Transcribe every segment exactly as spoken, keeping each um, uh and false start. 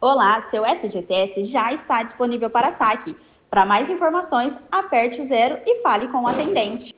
Olá, seu F G T S já está disponível para saque. Para mais informações, aperte o zero e fale com o atendente.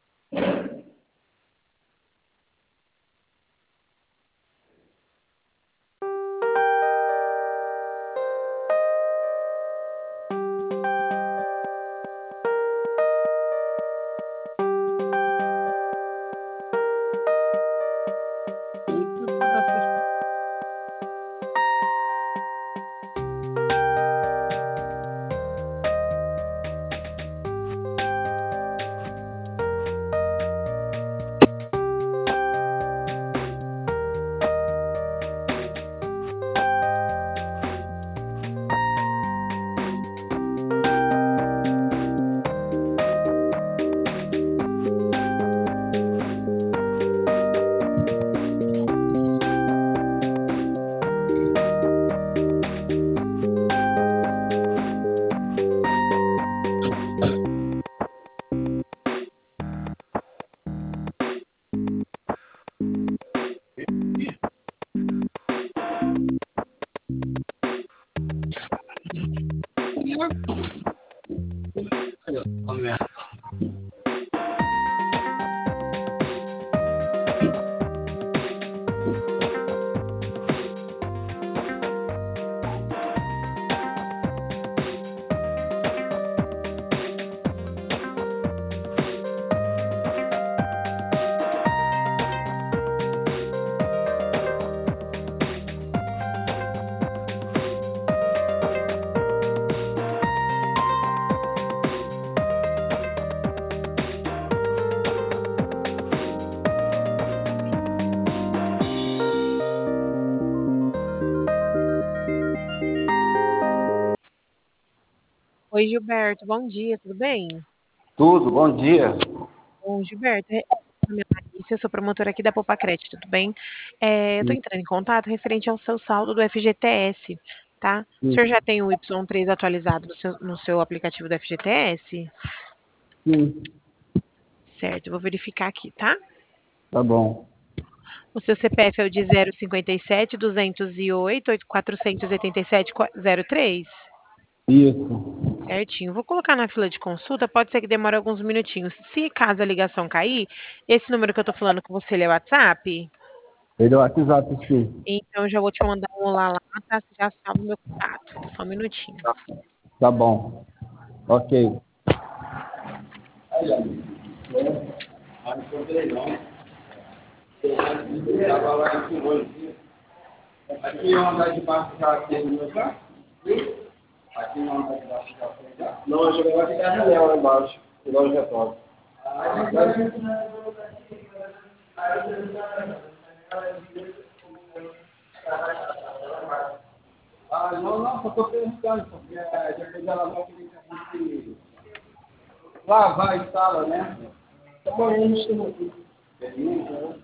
Oi, Gilberto, bom dia, tudo bem? Tudo, bom dia. Bom, Gilberto, é- meu nome é Alice, eu sou promotora aqui da Popacred, tudo bem? É, eu estou Sim, entrando em contato referente ao seu saldo do F G T S, tá? O sim, senhor já tem o Y três atualizado no seu, no seu aplicativo do F G T S? sim, Certo, eu vou verificar aqui, tá? tá bom. O seu C P F é o de zero cinquenta e sete, duzentos e oito, quatrocentos e oitenta e sete, zero três? Isso. Certinho. Vou colocar na fila de consulta, pode ser que demore alguns minutinhos. Se caso a ligação cair, esse número que eu tô falando com você, ele é o WhatsApp? Ele é o WhatsApp, sim. Então eu já vou te mandar um olá lá, tá? Você já salva o meu contato. Só um minutinho. Tá bom. Ok. Aqui é andar de baixo já tem o meu já? Aqui no andar de baixo já tem já? Não, eu joguei aqui na janela lá embaixo. Igual o retório. Ah, não, não, só estou perguntando, porque é, depois ela vai querer que a gente lavar a sala, né? Tá bom, a gente chama aqui. Beleza?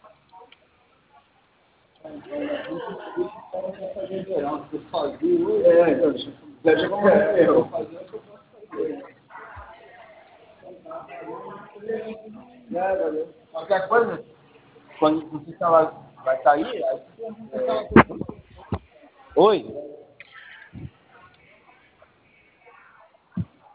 É, então, deixa eu começar. Eu vou fazer o que eu posso fazer. É, valeu. Qualquer coisa, quando você falar vai sair, aí você pergunta. Oi?